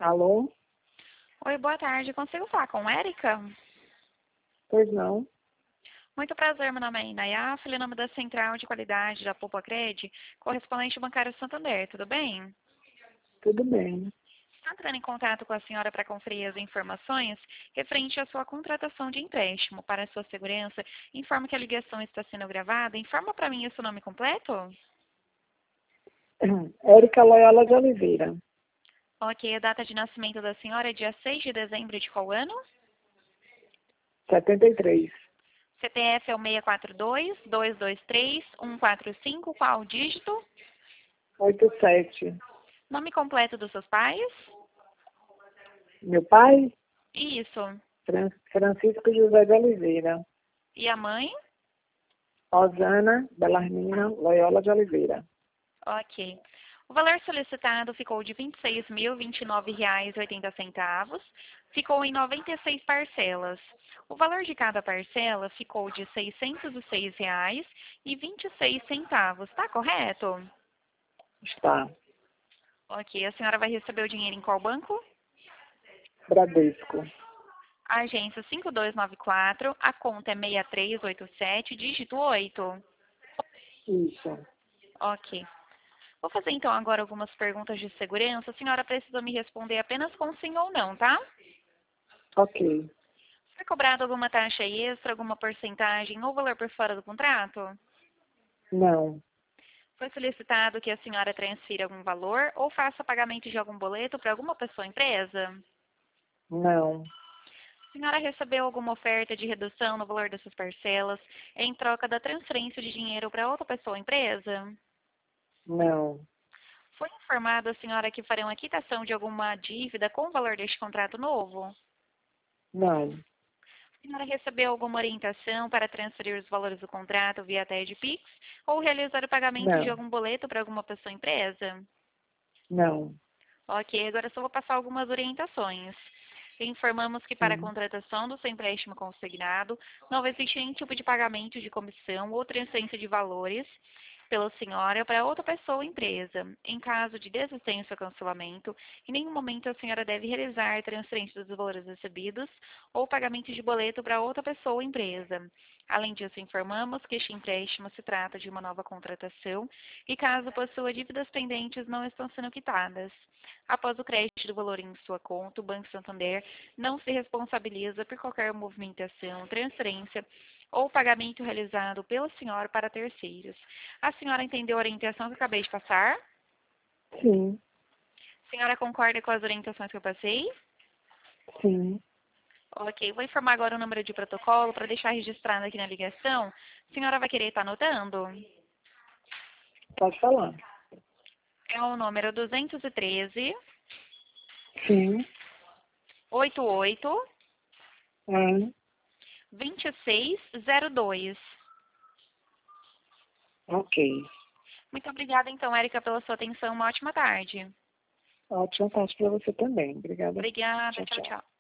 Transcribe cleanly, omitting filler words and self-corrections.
Alô? Oi, boa tarde. Consigo falar com Érica? Pois não. Muito prazer, meu nome é Inaya, filho nome da Central de Qualidade da Poupa-Cred, correspondente bancário Santander, tudo bem? Tudo bem. Estou entrando em contato com a senhora para conferir as informações referente à sua contratação de empréstimo. Para a sua segurança, informo que a ligação está sendo gravada. Informa para mim o seu nome completo? Érica Loyola de Oliveira, Ok, a data de nascimento da senhora é dia 6 de dezembro de qual ano? 73, CPF é o 642-223-145, qual dígito? 87. Nome completo dos seus pais? Meu pai, Isso. Francisco José de Oliveira. E a mãe? Osana Belarmina Loyola de Oliveira. Ok. O valor solicitado ficou de R$ 26.029,80. Ficou em 96 parcelas. O valor de cada parcela ficou de R$ 606,26. Está correto? Está. Ok. A senhora vai receber o dinheiro em qual banco? Bradesco. A agência 5294, a conta é 6387, dígito 8. Isso. Ok. Vou fazer então agora algumas perguntas de segurança. A senhora precisa me responder apenas com sim ou não, tá? Ok. Foi cobrado alguma taxa extra, alguma porcentagem ou valor por fora do contrato? Não. Foi solicitado que a senhora transfira algum valor ou faça pagamento de algum boleto para alguma pessoa ou empresa? Não. A senhora recebeu alguma oferta de redução no valor dessas parcelas em troca da transferência de dinheiro para outra pessoa ou empresa? Não. Foi informado a senhora que farão a quitação de alguma dívida com o valor deste contrato novo? Não. A senhora recebeu alguma orientação para transferir os valores do contrato via TED Pix ou realizar o pagamento de Não. algum boleto para alguma pessoa ou empresa? Não. Ok, agora só vou passar algumas orientações. Informamos que para a Sim. contratação do seu empréstimo consignado, não vai existir nenhum tipo de pagamento de comissão ou transferência de valores pela senhora para outra pessoa ou empresa. Em caso de desistência ou cancelamento, em nenhum momento a senhora deve realizar transferência dos valores recebidos ou pagamento de boleto para outra pessoa ou empresa. Além disso, informamos que este empréstimo se trata de uma nova contratação e caso possua dívidas pendentes não estão sendo quitadas. Após o crédito do valor em sua conta, o Banco Santander não se responsabiliza por qualquer movimentação, transferência ou pagamento realizado pela senhora para terceiros. A senhora entendeu a orientação que eu acabei de passar? Sim. A senhora concorda com as orientações que eu passei? Sim. Ok, vou informar agora o número de protocolo para deixar registrado aqui na ligação. A senhora vai querer estar anotando? Pode falar. É o número 213 Sim. 88 É. 2602. Ok. Muito obrigada, então, Érica, pela sua atenção. Uma ótima tarde. Ótima tarde para você também. Obrigada. Obrigada. Tchau, Tchau, tchau. tchau.